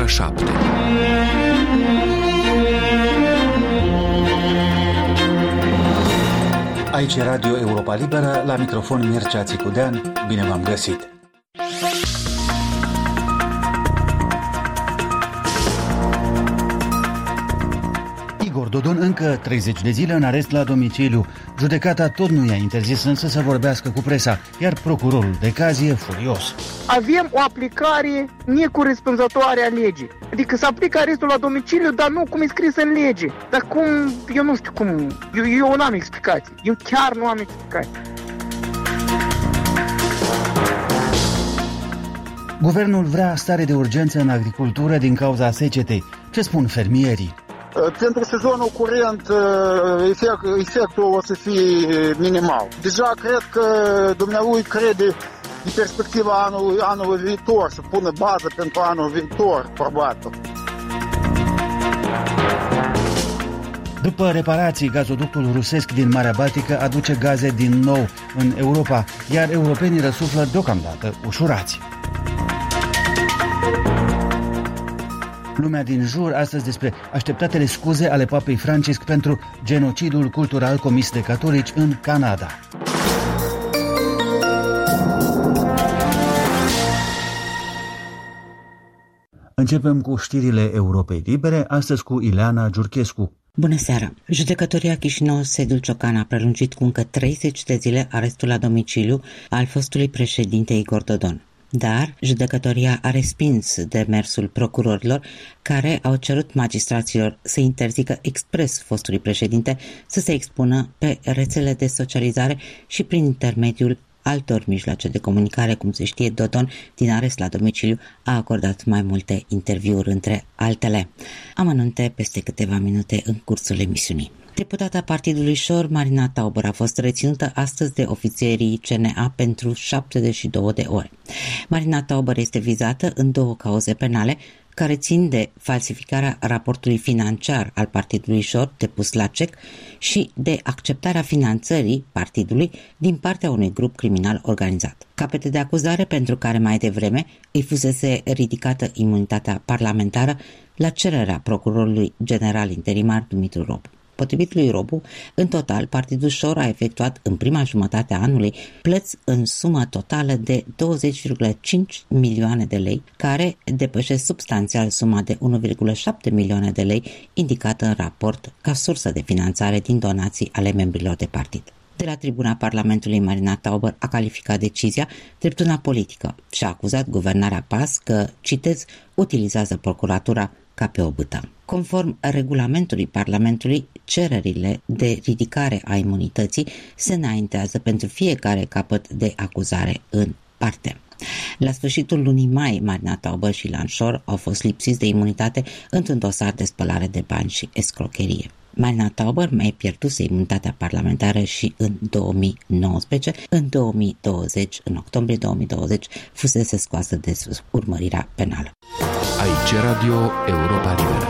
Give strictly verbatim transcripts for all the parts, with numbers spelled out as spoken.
șapte. Aici e Radio Europa Liberă, la microfon Mircea Țicudean, bine v-am găsit! Igor Dodon încă treizeci de zile în arest la domiciliu. Judecata tot nu i-a interzis însă să vorbească cu presa, iar procurorul de caz e furios. Avem o aplicare necorespunzătoare a legii. Adică se aplică arestul la domiciliu, dar nu cum e scris în lege. Dar cum, eu nu știu cum, eu, eu nu am explicații. Eu chiar nu am explicații. Guvernul vrea stare de urgență în agricultură din cauza secetei. Ce spun fermierii? Pentru sezonul curent efect, efectul o să fie minimal. Deja cred că dumnealui crede în perspectiva anului, anului viitor, să pună bază pentru anul viitor, probabil. După reparații, gazoductul rusesc din Marea Baltică aduce gaze din nou în Europa, iar europenii răsuflă deocamdată ușurați. Lumea din jur astăzi despre așteptatele scuze ale papei Francisc pentru genocidul cultural comis de catolici în Canada. Începem cu știrile Europei Libere, astăzi cu Ileana Giurchescu. Bună seara! Judecătoria Chișinău Sedul Ciocan a prelungit cu încă treizeci de zile arestul la domiciliu al fostului președinte Igor Dodon. Dar judecătoria a respins demersul procurorilor care au cerut magistraților să interzică expres fostului președinte să se expună pe rețele de socializare și prin intermediul altor mijloace de comunicare. Cum se știe, Dodon, din arest la domiciliu, a acordat mai multe interviuri, între altele. Amănunte peste câteva minute în cursul emisiunii. Deputata Partidului Șor, Marina Tauber, a fost reținută astăzi de ofițerii C N A pentru șaptezeci și două de ore. Marina Tauber este vizată în două cauze penale care țin de falsificarea raportului financiar al Partidului Șor depus la C E C și de acceptarea finanțării partidului din partea unui grup criminal organizat. Capete de acuzare pentru care mai devreme îi fusese ridicată imunitatea parlamentară la cererea procurorului general interimar Dumitru Robu. Potrivit lui Robu, în total, Partidul Șor a efectuat în prima jumătate a anului plăți în sumă totală de douăzeci virgulă cinci milioane de lei, care depășesc substanțial suma de unu virgulă șapte milioane de lei indicată în raport ca sursă de finanțare din donații ale membrilor de partid. De la tribuna Parlamentului, Marina Tauber a calificat decizia drept una politică și a acuzat guvernarea P A S că, citez, utilizează procuratura ca pe o bâtă. Conform regulamentului Parlamentului, cererile de ridicare a imunității se înaintează pentru fiecare capăt de acuzare în parte. La sfârșitul lunii mai, Marina Tauber și Ilan Șor au fost lipsiți de imunitate într-un dosar de spălare de bani și escrocherie. Marina Tauber mai pierduse imunitatea parlamentară și în două mii nouăsprezece, în două mii douăzeci, în octombrie două mii douăzeci, fusese scoasă de sub urmărirea penală. Aici Radio Europa Liberă.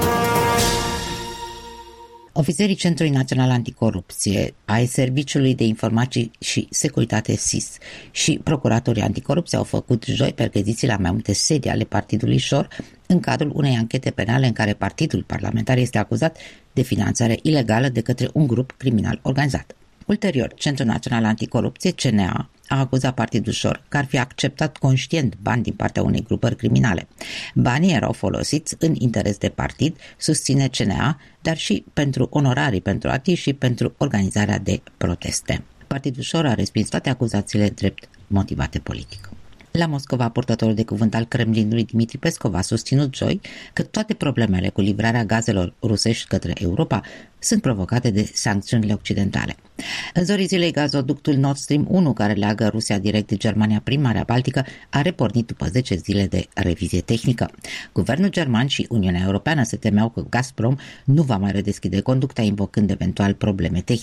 Ofițerii Centrului Național Anticorupție, ai Serviciului de Informații și Securitate S I S și procuratorii anticorupție au făcut joi percheziții la mai multe sedii ale Partidului Șor în cadrul unei anchete penale în care partidul parlamentar este acuzat de finanțare ilegală de către un grup criminal organizat. Ulterior, Centrul Național Anticorupție, C N A, a acuzat Partidul Șor că ar fi acceptat conștient bani din partea unei grupări criminale. Banii erau folosiți în interes de partid, susține C N A, dar și pentru onorarii pentru artiști și pentru organizarea de proteste. Partidul Șor a respins toate acuzațiile drept motivate politic. La Moscova, purtătorul de cuvânt al Kremlinului Dmitri Peskov a susținut joi că toate problemele cu livrarea gazelor rusești către Europa sunt provocate de sancțiunile occidentale. În zorii zilei, gazoductul Nord Stream unu, care leagă Rusia direct de Germania prin Marea Baltică, a repornit după zece zile de revizie tehnică. Guvernul german și Uniunea Europeană se temeau că Gazprom nu va mai redeschide conducta, invocând eventual probleme tehnice.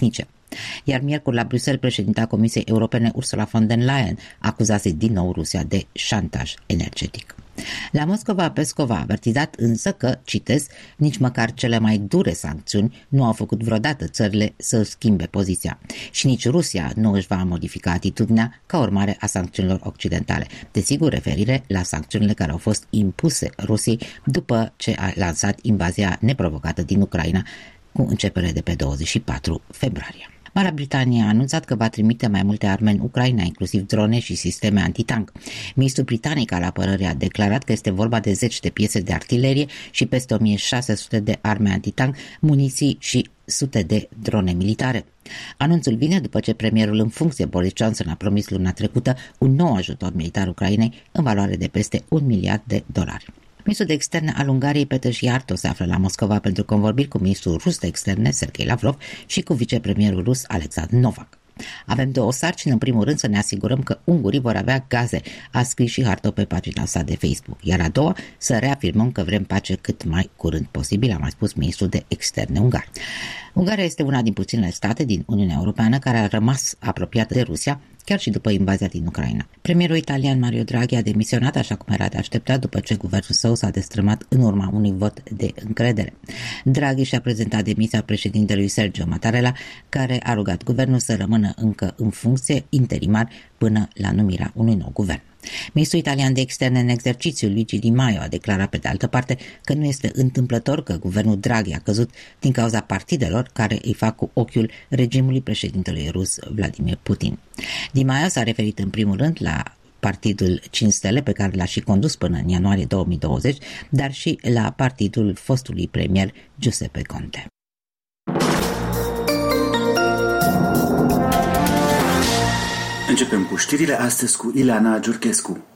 Iar miercuri la Bruxelles, președinta Comisiei Europene Ursula von der Leyen acuzase din nou Rusia de șantaj energetic. La Moscova, Peskov a avertizat însă că, citez, nici măcar cele mai dure sancțiuni nu au făcut vreodată țările să schimbe poziția și nici Rusia nu își va modifica atitudinea ca urmare a sancțiunilor occidentale. Desigur, referire la sancțiunile care au fost impuse Rusiei după ce a lansat invazia neprovocată din Ucraina cu începere de pe douăzeci și patru februarie. Marea Britanie a anunțat că va trimite mai multe arme în Ucraina, inclusiv drone și sisteme antitank. Ministrul britanic al apărării a declarat că este vorba de zeci de piese de artilerie și peste o mie șase sute de arme antitank, muniții și sute de drone militare. Anunțul vine după ce premierul în funcție Boris Johnson a promis luna trecută un nou ajutor militar Ucrainei în valoare de peste un miliard de dolari. Ministrul de externe al Ungariei, Peter Szijjártó, se află la Moscova pentru convorbiri cu ministrul rus de externe, Sergei Lavrov, și cu vicepremierul rus, Alexandru Novak. Avem două sarcini, în primul rând să ne asigurăm că ungurii vor avea gaze, a scris Szijjártó pe pagina sa de Facebook, iar a doua, să reafirmăm că vrem pace cât mai curând posibil, a mai spus ministrul de externe ungar. Ungaria este una din puținele state din Uniunea Europeană care a rămas apropiată de Rusia, chiar și după invazia din Ucraina. Premierul italian Mario Draghi a demisionat, așa cum era de așteptat, după ce guvernul său s-a destrămat în urma unui vot de încredere. Draghi și-a prezentat demisia președintelui Sergio Mattarella, care a rugat guvernul să rămână încă în funcție interimar până la numirea unui nou guvern. Ministrul italian de externe în exercițiu, Luigi Di Maio, a declarat pe de altă parte că nu este întâmplător că guvernul Draghi a căzut din cauza partidelor care îi fac cu ochiul regimului președintelui rus Vladimir Putin. Di Maio s-a referit în primul rând la Partidul cinci Stele, pe care l-a și condus până în ianuarie două mii douăzeci, dar și la partidul fostului premier Giuseppe Conte. Începem cu știrile astăzi cu Ileana Giurchescu.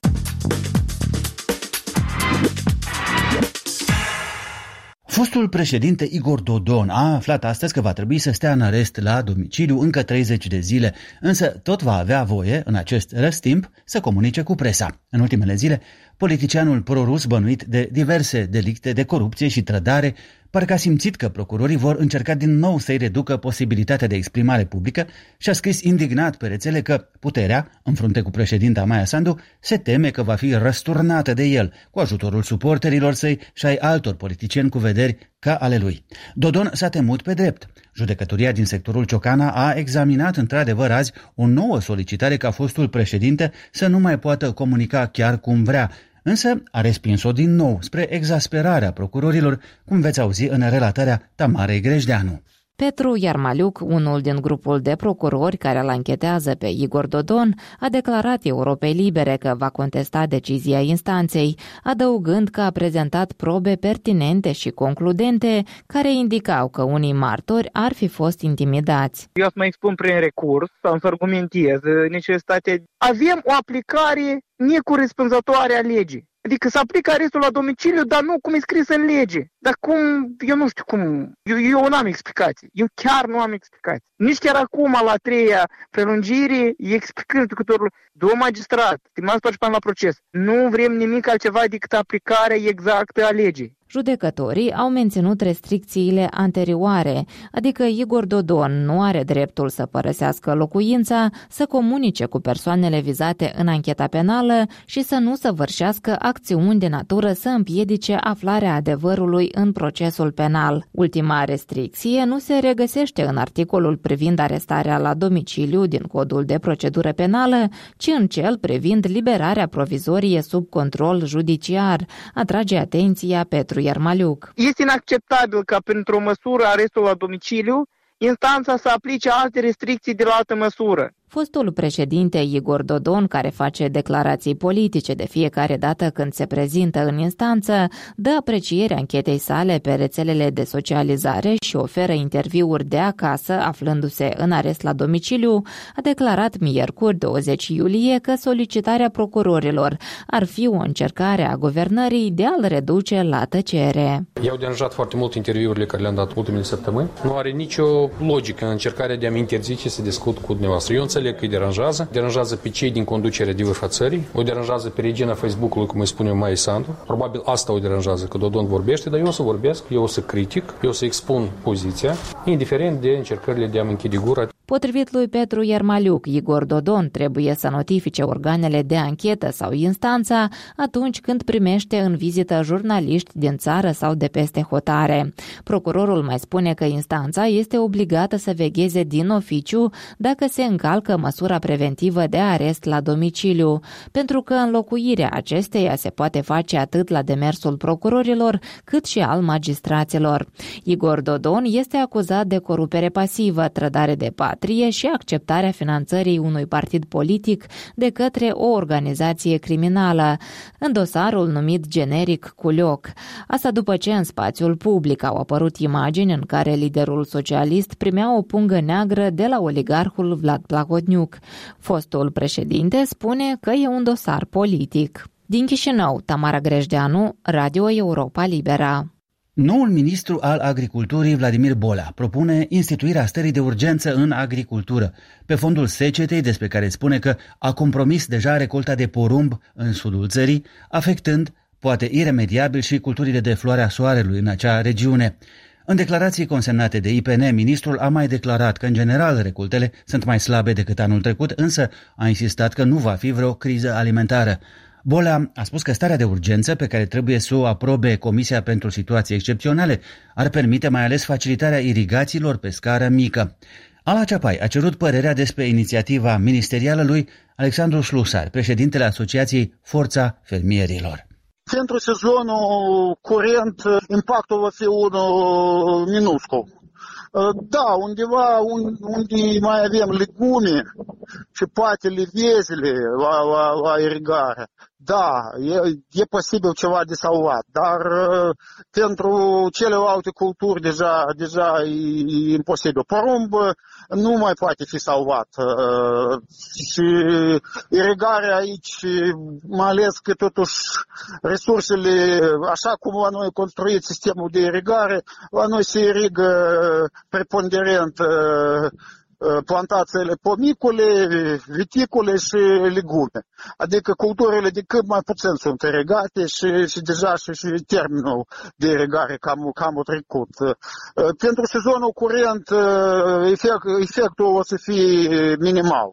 Fostul președinte Igor Dodon a aflat astăzi că va trebui să stea în arest la domiciliu încă treizeci de zile, însă tot va avea voie, în acest răstimp, să comunice cu presa. În ultimele zile, politicianul prorus bănuit de diverse delicte de corupție și trădare parcă a simțit că procurorii vor încerca din nou să-i reducă posibilitatea de exprimare publică și a scris indignat pe rețele că puterea, în frunte cu președinta Maia Sandu, se teme că va fi răsturnată de el, cu ajutorul suporterilor săi și ai altor politicieni cu vederi ca ale lui. Dodon s-a temut pe drept. Judecătoria din sectorul Ciocana a examinat într-adevăr azi o nouă solicitare ca fostul președinte să nu mai poată comunica chiar cum vrea, însă a respins-o din nou, spre exasperarea procurorilor, cum veți auzi în relatarea Tamarei Grejdeanu. Petru Iarmaliuc, unul din grupul de procurori care îl anchetează pe Igor Dodon, a declarat Europei Libere că va contesta decizia instanței, adăugând că a prezentat probe pertinente și concludente care indicau că unii martori ar fi fost intimidați. Eu să mă expun prin recurs sau să argumentez necesitatea. Avem o aplicare necorespunzătoare a legii. Adică să aplică arestul la domiciliu, dar nu cum e scris în lege. Dar cum, eu nu știu cum, eu, eu nu am explicații. Eu chiar nu am explicații. Nici chiar acum, la a treia prelungire, explicând judecătorul, domn magistrat, stimați participanți la proces, nu vrem nimic altceva decât aplicarea exactă a legii. Judecătorii au menținut restricțiile anterioare, adică Igor Dodon nu are dreptul să părăsească locuința, să comunice cu persoanele vizate în ancheta penală și să nu săvârșească acțiuni de natură să împiedice aflarea adevărului în procesul penal. Ultima restricție nu se regăsește în articolul privind arestarea la domiciliu din Codul de procedură penală, ci în cel privind liberarea provizorie sub control judiciar, atrage atenția Petru Iarmaliuc. Este inacceptabil ca printr-o măsură arestul la domiciliu, instanța să aplice alte restricții de la altă măsură. Fostul președinte Igor Dodon, care face declarații politice de fiecare dată când se prezintă în instanță, dă apreciere anchetei sale pe rețelele de socializare și oferă interviuri de acasă, aflându-se în arest la domiciliu, a declarat miercuri douăzeci iulie că solicitarea procurorilor ar fi o încercare a guvernării de a-l reduce la tăcere. I-au deranjat foarte mult interviurile care le-am dat ultimele săptămâni. Nu are nicio logică în încercarea de a-mi interzice să discut cu dumneavoastră. Eu înțeleg că îi deranjează, deranjează pe cei din conducerea de vârf a țării, o deranjează pe regina Facebook-ului, cum îi spune Maia Sandu. Probabil asta o deranjează, că Dodon vorbește, dar eu o să vorbesc, eu o să critic, eu o să expun poziția, indiferent de încercările de a-mi închide gura. Potrivit lui Petru Iermaliuc, Igor Dodon trebuie să notifice organele de anchetă sau instanța atunci când primește în vizită jurnaliști din țară sau de peste hotare. Procurorul mai spune că instanța este obligată să vegheze din oficiu dacă se încalcă măsura preventivă de arest la domiciliu, pentru că înlocuirea acesteia se poate face atât la demersul procurorilor cât și al magistraților. Igor Dodon este acuzat de corupere pasivă, trădare de patrie și acceptarea finanțării unui partid politic de către o organizație criminală, în dosarul numit generic Culioc. Asta după ce în spațiul public au apărut imagini în care liderul socialist primea o pungă neagră de la oligarhul Vlad Plahotniuc. Fostul președinte spune că e un dosar politic. Din Chișinău, Tamara Grejdeanu, Radio Europa Libera. Noul ministru al Agriculturii, Vladimir Bolea, propune instituirea stării de urgență în agricultură, pe fondul secetei despre care spune că a compromis deja recolta de porumb în sudul țării, afectând, poate iremediabil, și culturile de floarea soarelui în acea regiune. În declarații consemnate de I P N, ministrul a mai declarat că, în general, recoltele sunt mai slabe decât anul trecut, însă a insistat că nu va fi vreo criză alimentară. Bolea a spus că starea de urgență, pe care trebuie să o aprobe Comisia pentru Situații Excepționale, ar permite mai ales facilitarea irigațiilor pe scară mică. Ala Ceapai a cerut părerea despre inițiativa ministerială lui Alexandru Slusar, președintele Asociației Forța Fermierilor. Pentru sezonul curent, impactul va fi unul minuscul. Da, undeva unde mai avem legume și poate livezile la, la, la irigare, da, e, e posibil ceva de salvat, dar uh, pentru celelalte culturi deja, deja e, e imposibil. Porumb nu mai poate fi salvat uh, și irigarea aici, mai ales că totuși resursele, așa cum la noi construit sistemul de irigare, la noi se irigă preponderent uh, plantațiile pomicole, viticole și legume. Adică culturile de cât mai puțin sunt irigate și, și deja și, și termenul de irigare cam, cam trecut. Pentru sezonul curent efect, efectul o să fie minimal.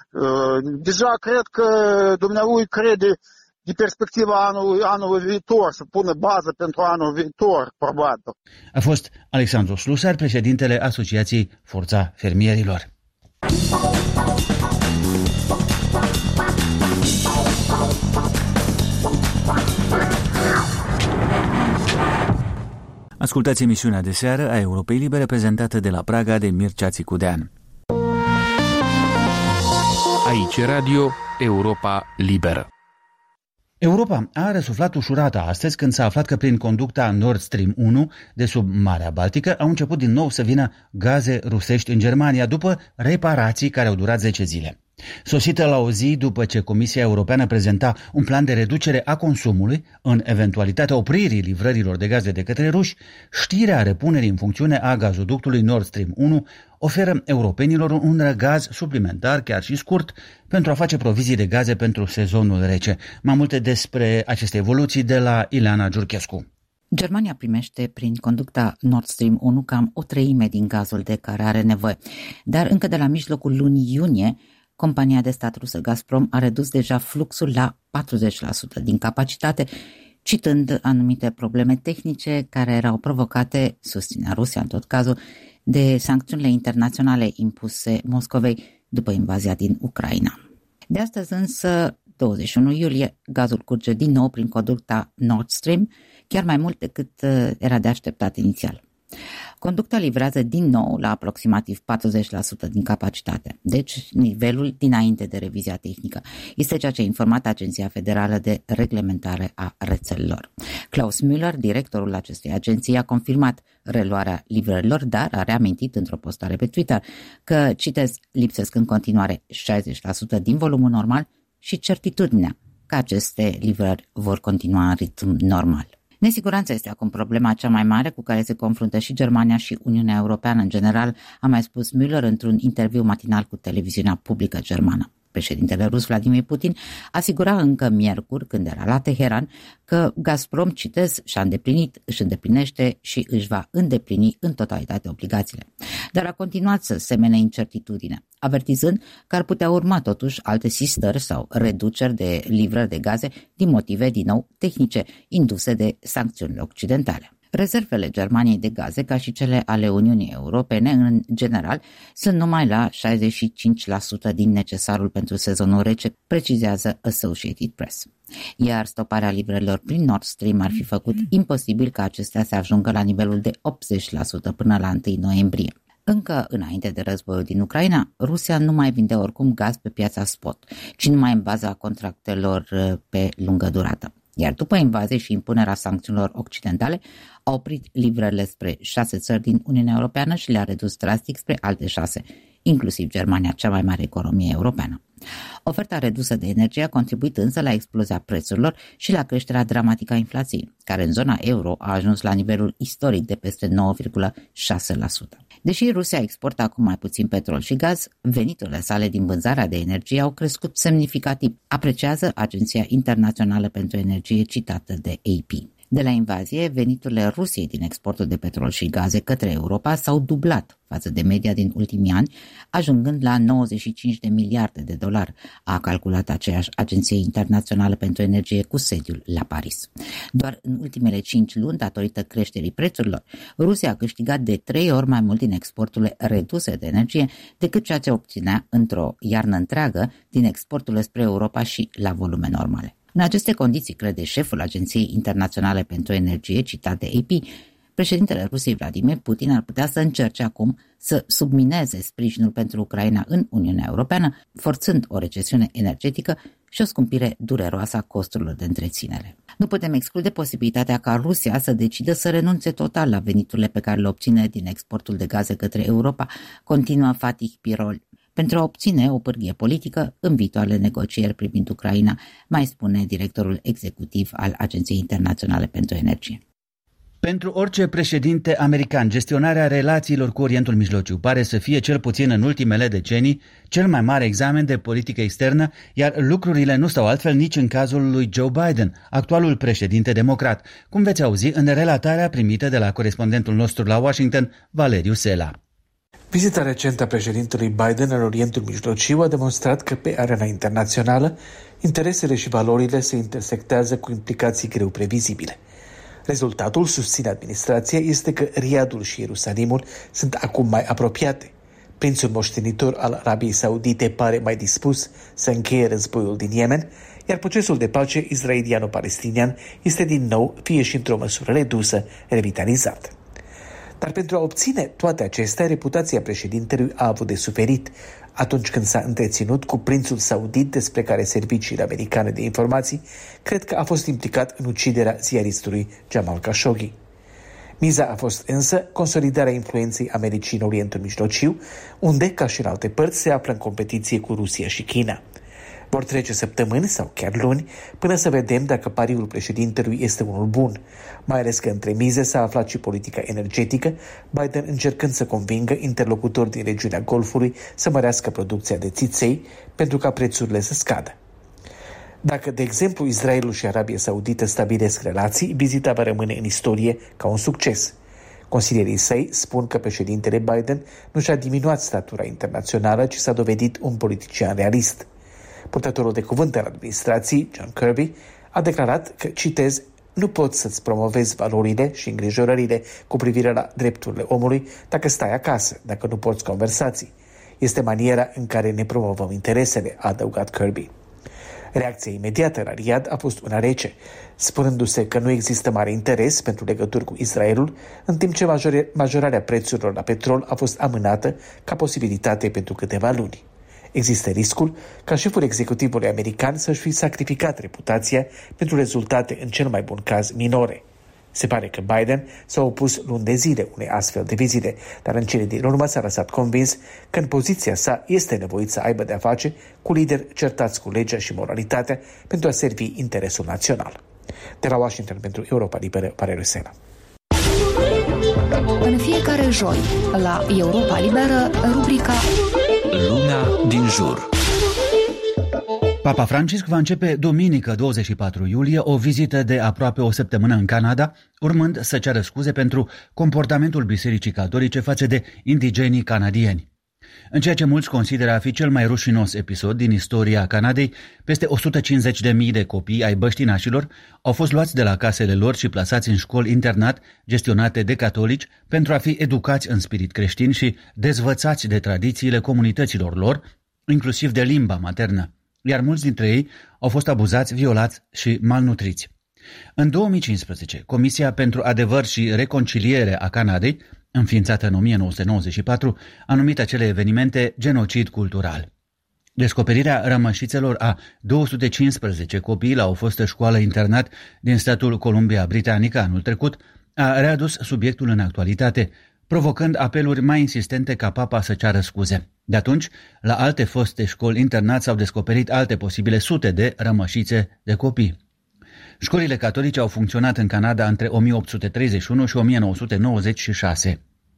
Deja cred că dumnealui crede de perspectiva anului, anului viitor, să pună bază pentru anul viitor, probabil. A fost Alexandru Slusar, președintele Asociației Forța Fermierilor. Ascultați emisiunea de seară a Europei Libere, prezentată de la Praga de Mircea Țicudean. Aici Radio Europa Liberă. Europa a răsuflat ușurată astăzi când s-a aflat că prin conducta Nord Stream unu de sub Marea Baltică au început din nou să vină gaze rusești în Germania după reparații care au durat zece zile. Sosită la o zi după ce Comisia Europeană prezenta un plan de reducere a consumului în eventualitatea opririi livrărilor de gaze de către ruși, știrea repunerii în funcțiune a gazoductului Nord Stream unu oferă europenilor un răgaz suplimentar, chiar și scurt, pentru a face provizii de gaze pentru sezonul rece. Mai multe despre aceste evoluții de la Ileana Giurchescu. Germania primește prin conducta Nord Stream unu cam o treime din gazul de care are nevoie, dar încă de la mijlocul lunii iunie, compania de stat rusă Gazprom a redus deja fluxul la patruzeci la sută din capacitate, citând anumite probleme tehnice care erau provocate, susținea Rusia în tot cazul, de sancțiunile internaționale impuse Moscovei după invazia din Ucraina. De astăzi însă, douăzeci și unu iulie, gazul curge din nou prin conducta Nord Stream, chiar mai mult decât era de așteptat inițial. Conducta livrează din nou la aproximativ patruzeci la sută din capacitate, deci nivelul dinainte de revizia tehnică. Este ceea ce a informat Agenția Federală de Reglementare a Rețelelor. Klaus Müller, directorul acestei agenții, a confirmat reluarea livrărilor, dar a reamintit într-o postare pe Twitter că, citez, lipsesc în continuare șaizeci la sută din volumul normal și certitudinea că aceste livrări vor continua în ritm normal. Nesiguranța este acum problema cea mai mare cu care se confruntă și Germania și Uniunea Europeană în general, a mai spus Müller într-un interviu matinal cu televiziunea publică germană. Președintele rus Vladimir Putin asigura încă miercuri, când era la Teheran, că Gazprom, citez, și-a îndeplinit, își îndeplinește și își va îndeplini în totalitate obligațiile. Dar a continuat să semene incertitudine, avertizând că ar putea urma totuși alte sistări sau reduceri de livrări de gaze din motive, din nou, tehnice, induse de sancțiunile occidentale. Rezervele Germaniei de gaze, ca și cele ale Uniunii Europene, în general, sunt numai la șaizeci și cinci la sută din necesarul pentru sezonul rece, precizează Associated Press. Iar stoparea livrărilor prin Nord Stream ar fi făcut imposibil ca acestea să ajungă la nivelul de optzeci la sută până la întâi noiembrie. Încă înainte de războiul din Ucraina, Rusia nu mai vinde oricum gaz pe piața spot, ci numai în baza contractelor pe lungă durată. Iar după invazie și impunerea sancțiunilor occidentale, a oprit livrările spre șase țări din Uniunea Europeană și le-a redus drastic spre alte șase, inclusiv Germania, cea mai mare economie europeană. Oferta redusă de energie a contribuit însă la explozia prețurilor și la creșterea dramatică a inflației, care în zona euro a ajuns la nivelul istoric de peste nouă virgulă șase la sută. Deși Rusia exportă acum mai puțin petrol și gaz, veniturile sale din vânzarea de energie au crescut semnificativ, apreciază Agenția Internațională pentru Energie citată de A P. De la invazie, veniturile Rusiei din exportul de petrol și gaze către Europa s-au dublat față de media din ultimii ani, ajungând la nouăzeci și cinci de miliarde de dolari, a calculat aceeași Agenție Internațională pentru Energie cu sediul la Paris. Doar în ultimele cinci luni, datorită creșterii prețurilor, Rusia a câștigat de trei ori mai mult din exporturile reduse de energie decât ceea ce obținea într-o iarnă întreagă din exporturile spre Europa și la volume normale. În aceste condiții, crede șeful Agenției Internaționale pentru Energie, citat de A P, președintele Rusiei Vladimir Putin ar putea să încerce acum să submineze sprijinul pentru Ucraina în Uniunea Europeană, forțând o recesiune energetică și o scumpire dureroasă a costurilor de întreținere. Nu putem exclude posibilitatea ca Rusia să decidă să renunțe total la veniturile pe care le obține din exportul de gaze către Europa, continuă Fatih Birol, pentru a obține o pârghie politică în viitoarele negocieri privind Ucraina, mai spune directorul executiv al Agenției Internaționale pentru Energie. Pentru orice președinte american, gestionarea relațiilor cu Orientul Mijlociu pare să fie, cel puțin în ultimele decenii, cel mai mare examen de politică externă, iar lucrurile nu stau altfel nici în cazul lui Joe Biden, actualul președinte democrat, cum veți auzi în relatarea primită de la corespondentul nostru la Washington, Valeriu Sela. Vizita recentă a președintelui Biden în Orientul Mijlociu a demonstrat că pe arena internațională interesele și valorile se intersectează cu implicații greu previzibile. Rezultatul, susține administrația, este că Riadul și Ierusalimul sunt acum mai apropiate. Prințul moștenitor al Arabiei Saudite pare mai dispus să încheie războiul din Yemen, iar procesul de pace israeliano-palestinian este din nou, fie și într-o măsură redusă, revitalizat. Dar pentru a obține toate acestea, reputația președintelui a avut de suferit atunci când s-a întreținut cu prințul saudit, despre care serviciile americane de informații cred că a fost implicat în uciderea ziaristului Jamal Khashoggi. Miza a fost însă consolidarea influenței Americii în Orientul Mijlociu, unde, ca și în alte părți, se află în competiție cu Rusia și China. Vor trece săptămâni sau chiar luni până să vedem dacă pariul președintelui este unul bun, mai ales că între mize s-a aflat și politica energetică, Biden încercând să convingă interlocutori din regiunea Golfului să mărească producția de țiței pentru ca prețurile să scadă. Dacă, de exemplu, Israelul și Arabia Saudită stabilesc relații, vizita va rămâne în istorie ca un succes. Consilierii săi spun că președintele Biden nu și-a diminuat statura internațională, ci s-a dovedit un politician realist. Purtătorul de cuvânt al administrației, John Kirby, a declarat că, citez, nu poți să-ți promovezi valorile și îngrijorările cu privire la drepturile omului dacă stai acasă, dacă nu porți conversații. Este maniera în care ne promovăm interesele, a adăugat Kirby. Reacția imediată la Riyadh a fost una rece, spunându-se că nu există mare interes pentru legături cu Israelul, în timp ce majorarea prețurilor la petrol a fost amânată ca posibilitate pentru câteva luni. Există riscul ca șeful executivului american să-și fi sacrificat reputația pentru rezultate, în cel mai bun caz, minore. Se pare că Biden s-a opus luni de zile unei astfel de vizite, dar în cele din urmă s-a lăsat convins că în poziția sa este nevoit să aibă de-a face cu lideri certați cu legea și moralitatea pentru a servi interesul național. De la Washington pentru Europa Liberă, Valeriu Sela. În fiecare joi, la Europa Liberă, rubrica Lumea din jur. Papa Francisc va începe duminică douăzeci și patru iulie o vizită de aproape o săptămână în Canada, urmând să ceară scuze pentru comportamentul Bisericii Catolice față de indigenii canadieni. În ceea ce mulți consideră a fi cel mai rușinos episod din istoria Canadei, peste o sută cincizeci de mii de copii ai băștinașilor au fost luați de la casele lor și plasați în școli-internat gestionate de catolici pentru a fi educați în spirit creștin și dezvățați de tradițiile comunităților lor, inclusiv de limba maternă, iar mulți dintre ei au fost abuzați, violați și malnutriți. În două mii cincisprezece, Comisia pentru Adevăr și Reconciliere a Canadei, înființată în o mie nouă sute nouăzeci și patru, a numit acele evenimente genocid cultural. Descoperirea rămășițelor a două sute cincisprezece copii la o fostă școală-internat din statul Columbia Britanică anul trecut a readus subiectul în actualitate, provocând apeluri mai insistente ca papa să ceară scuze. De atunci, la alte foste școli-internat s-au descoperit alte posibile sute de rămășițe de copii. Școlile catolice au funcționat în Canada între o mie opt sute treizeci și unu și o mie nouă sute nouăzeci și șase.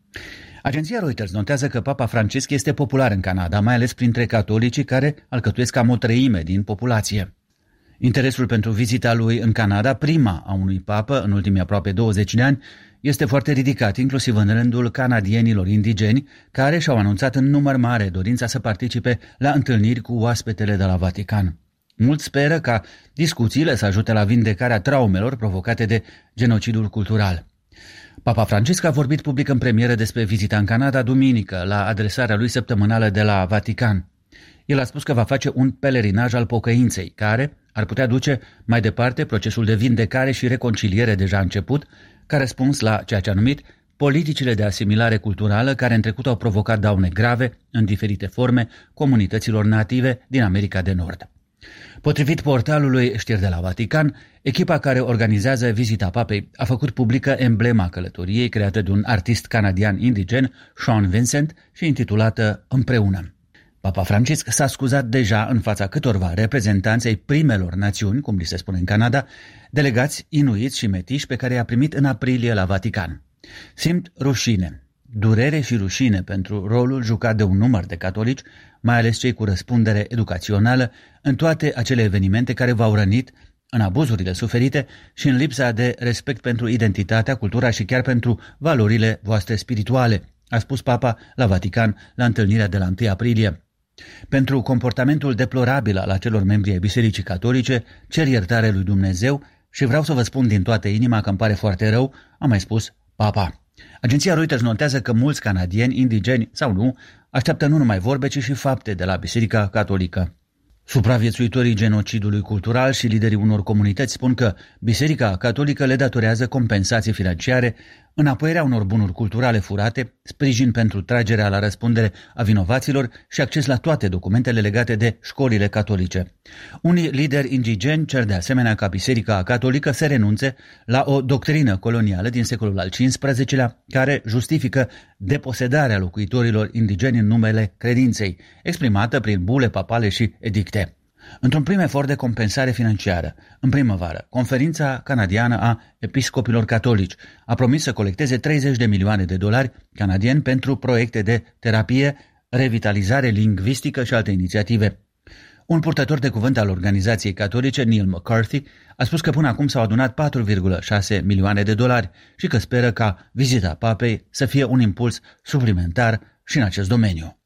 Agenția Reuters notează că Papa Francisc este popular în Canada, mai ales printre catolicii care alcătuiesc cam o treime din populație. Interesul pentru vizita lui în Canada, prima a unui papă în ultimii aproape douăzeci de ani, este foarte ridicat, inclusiv în rândul canadienilor indigeni, care și-au anunțat în număr mare dorința să participe la întâlniri cu oaspetele de la Vatican. Mulți speră ca discuțiile să ajute la vindecarea traumelor provocate de genocidul cultural. Papa Francisc a vorbit public în premieră despre vizita în Canada duminică, la adresarea lui săptămânală de la Vatican. El a spus că va face un pelerinaj al pocăinței, care ar putea duce mai departe procesul de vindecare și reconciliere deja început, ca răspuns la ceea ce a numit politicile de asimilare culturală care în trecut au provocat daune grave, în diferite forme, comunităților native din America de Nord. Potrivit portalului Știri de la Vatican, echipa care organizează vizita papei a făcut publică emblema călătoriei creată de un artist canadian indigen, Sean Vincent, și intitulată Împreună. Papa Francisc s-a scuzat deja în fața câtorva reprezentanți ai primelor națiuni, cum li se spune în Canada, delegați inuiți și metiși pe care i-a primit în aprilie la Vatican. Simt rușine, durere și rușine pentru rolul jucat de un număr de catolici, mai ales cei cu răspundere educațională, în toate acele evenimente care v-au rănit, în abuzurile suferite și în lipsa de respect pentru identitatea, cultura și chiar pentru valorile voastre spirituale, a spus Papa la Vatican la întâlnirea de la întâi aprilie. Pentru comportamentul deplorabil al acelor membri ai Bisericii Catolice, cer iertare lui Dumnezeu și vreau să vă spun din toată inima că îmi pare foarte rău, a mai spus Papa. Agenția Reuters notează că mulți canadieni, indigeni sau nu, așteaptă nu numai vorbe, ci și fapte de la Biserica Catolică. Supraviețuitorii genocidului cultural și liderii unor comunități spun că Biserica Catolică le datorează compensații financiare, înapoierea unor bunuri culturale furate, sprijin pentru tragerea la răspundere a vinovaților și acces la toate documentele legate de școlile catolice. Unii lideri indigeni cer de asemenea ca Biserica Catolică să renunțe la o doctrină colonială din secolul al cincisprezecelea care justifică deposedarea locuitorilor indigeni în numele credinței, exprimată prin bule papale și edicte. Într-un prim efort de compensare financiară, în primăvară, Conferința Canadiană a Episcopilor Catolici a promis să colecteze treizeci de milioane de dolari canadieni pentru proiecte de terapie, revitalizare lingvistică și alte inițiative. Un purtător de cuvânt al organizației catolice, Neil McCarthy, a spus că până acum s-au adunat patru virgulă șase milioane de dolari și că speră ca vizita papei să fie un impuls suplimentar și în acest domeniu.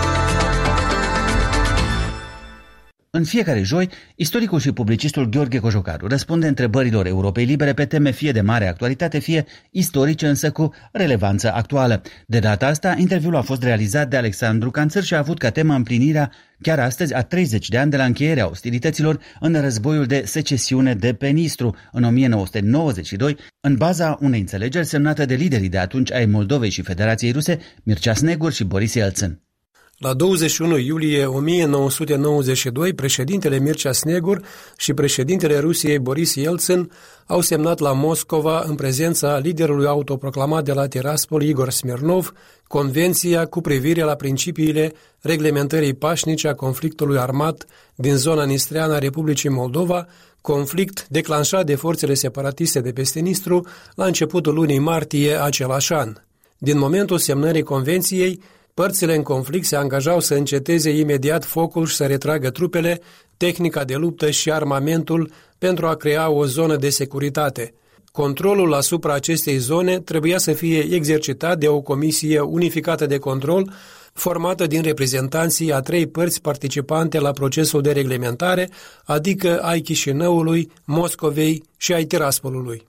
În fiecare joi, istoricul și publicistul Gheorghe Cojocaru răspunde întrebărilor Europei Libere pe teme fie de mare actualitate, fie istorice, însă cu relevanță actuală. De data asta, interviul a fost realizat de Alexandru Canțăr și a avut ca temă împlinirea chiar astăzi a treizeci de ani de la încheierea ostilităților în războiul de secesiune de pe Nistru în o mie nouă sute nouăzeci și doi, în baza unei înțelegeri semnată de liderii de atunci ai Moldovei și Federației Ruse, Mircea Snegur și Boris Elțin. La douăzeci și unu iulie o mie nouă sute nouăzeci și doi, președintele Mircea Snegur și președintele Rusiei Boris Elțin au semnat la Moscova, în prezența liderului autoproclamat de la Tiraspol, Igor Smirnov, Convenția cu privire la principiile reglementării pașnice a conflictului armat din zona nistreană a Republicii Moldova, conflict declanșat de forțele separatiste de peste Nistru la începutul lunii martie același an. Din momentul semnării convenției, Părțile în conflict se angajau să înceteze imediat focul și să retragă trupele, tehnica de luptă și armamentul pentru a crea o zonă de securitate. Controlul asupra acestei zone trebuia să fie exercitat de o comisie unificată de control, formată din reprezentanții a trei părți participante la procesul de reglementare, adică ai Chișinăului, Moscovei și ai Tiraspolului.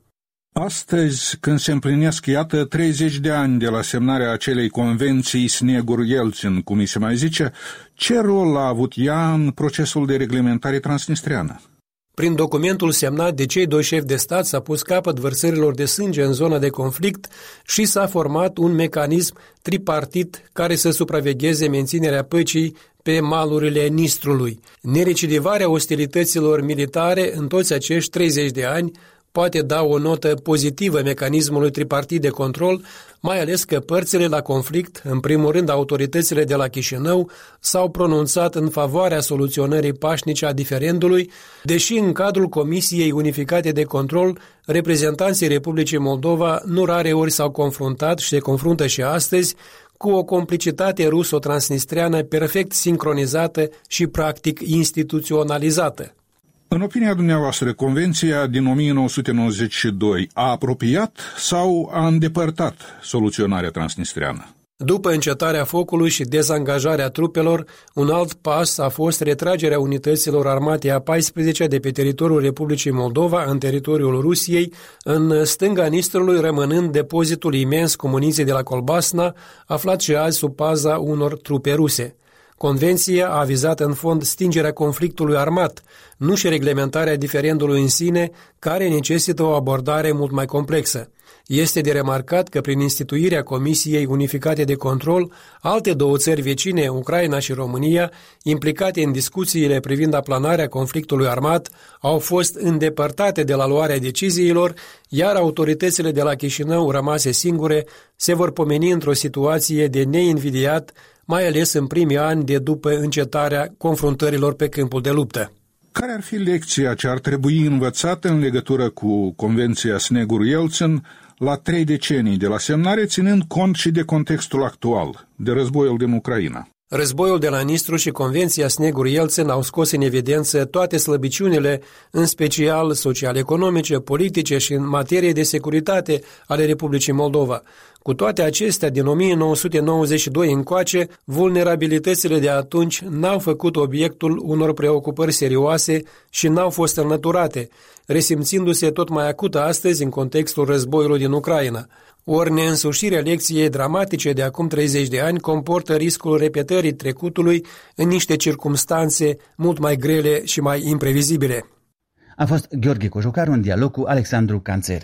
Astăzi, când se împlinesc, iată, treizeci de ani de la semnarea acelei convenții Snegur-Yeltsin, cum îi se mai zice, ce rol a avut ea în procesul de reglementare transnistreană? Prin documentul semnat de cei doi șefi de stat s-a pus capăt vărsărilor de sânge în zona de conflict și s-a format un mecanism tripartit care să supravegheze menținerea păcii pe malurile Nistrului. Nerecidivarea ostilităților militare în toți acești treizeci de ani poate da o notă pozitivă mecanismului tripartit de control, mai ales că părțile la conflict, în primul rând autoritățile de la Chișinău, s-au pronunțat în favoarea soluționării pașnice a diferendului, deși în cadrul Comisiei Unificate de Control, reprezentanții Republicii Moldova nu rare ori s-au confruntat și se confruntă și astăzi cu o complicitate ruso-transnistreană perfect sincronizată și practic instituționalizată. În opinia dumneavoastră, Convenția din o mie nouă sute nouăzeci și doi a apropiat sau a îndepărtat soluționarea transnistreană? După încetarea focului și dezangajarea trupelor, un alt pas a fost retragerea unităților armate a paisprezecea de pe teritoriul Republicii Moldova în teritoriul Rusiei, în stânga Nistrului rămânând depozitul imens cu muniție de la Colbasna, aflat și azi sub paza unor trupe ruse. Convenția a vizat în fond stingerea conflictului armat, nu și reglementarea diferendului în sine, care necesită o abordare mult mai complexă. Este de remarcat că prin instituirea Comisiei Unificate de Control, alte două țări vecine, Ucraina și România, implicate în discuțiile privind aplanarea conflictului armat, au fost îndepărtate de la luarea deciziilor, iar autoritățile de la Chișinău, rămase singure, se vor pomeni într-o situație de neinvidiat, mai ales în primii ani de după încetarea confruntărilor pe câmpul de luptă. Care ar fi lecția ce ar trebui învățată în legătură cu Convenția Snegur-Yeltsin la trei decenii de la semnare, ținând cont și de contextul actual, de războiul din Ucraina? Războiul de la Nistru și Convenția Snegur-Yeltsin au scos în evidență toate slăbiciunile, în special social-economice, politice și în materie de securitate ale Republicii Moldova. Cu toate acestea, din o mie nouă sute nouăzeci și doi încoace, vulnerabilitățile de atunci n-au făcut obiectul unor preocupări serioase și n-au fost înlăturate, resimțindu-se tot mai acută astăzi în contextul războiului din Ucraina. Ori neînsușirea lecției dramatice de acum treizeci de ani comportă riscul repetării trecutului în niște circumstanțe mult mai grele și mai imprevizibile. A fost Gheorghe Cojocaru în dialog cu Alexandru Canțer.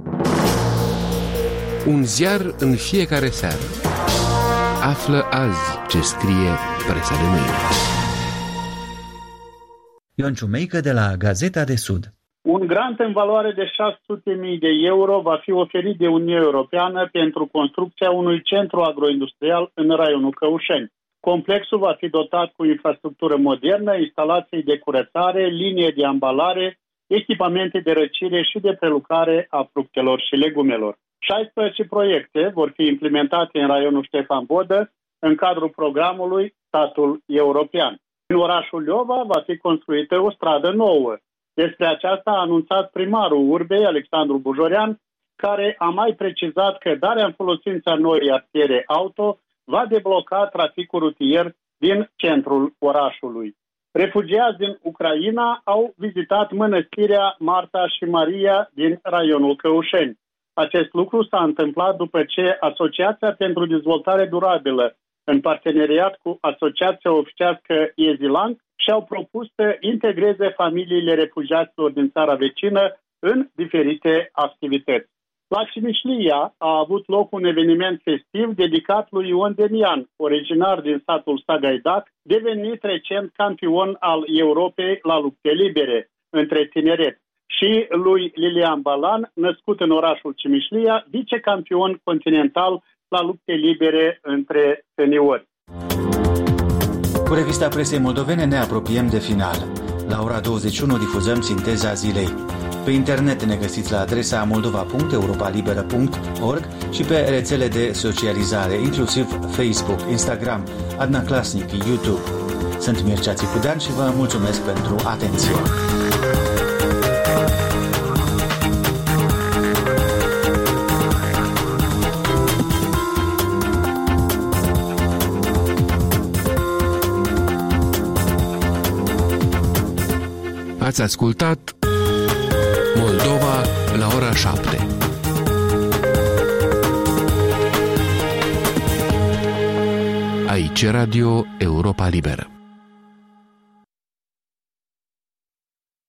Un ziar în fiecare seară. Află azi ce scrie presa de mâine. Ion Ciumeică de la Gazeta de Sud. Un grant în valoare de șase sute de mii de euro va fi oferit de Uniunea Europeană pentru construcția unui centru agroindustrial în raionul Căușeni. Complexul va fi dotat cu infrastructură modernă, instalații de curățare, linie de ambalare, echipamente de răcire și de prelucrare a fructelor și legumelor. șaisprezece proiecte vor fi implementate în raionul Ștefan Vodă în cadrul programului Statul European. În orașul Leova va fi construită o stradă nouă. Despre aceasta a anunțat primarul Urbei, Alexandru Bujorean, care a mai precizat că darea în folosință noii artiere auto va debloca traficul rutier din centrul orașului. Refugiați din Ucraina au vizitat mănăstirea Marta și Maria din raionul Căușeni. Acest lucru s-a întâmplat după ce Asociația pentru Dezvoltare Durabilă, în parteneriat cu Asociația Oficească Ezilang, și-au propus să integreze familiile refugiaților din țara vecină în diferite activități. La Cimișlia a avut loc un eveniment festiv dedicat lui Ion Demian, originar din satul Sagaidac, devenit recent campion al Europei la lupte libere între tineret, și lui Lilian Balan, născut în orașul Cimișlia, vicecampion continental la lupte libere între seniori. Cu revista presei moldovene ne apropiem de final. La ora douăzeci și unu difuzăm Sinteza Zilei. Pe internet ne găsiți la adresa moldova punct europa liberă punct org și pe rețele de socializare, inclusiv Facebook, Instagram, Adna Clasnic, YouTube. Sunt Mircea Țicudean și vă mulțumesc pentru atenție. Ați ascultat Moldova la ora șapte. Aici Radio Europa Liberă.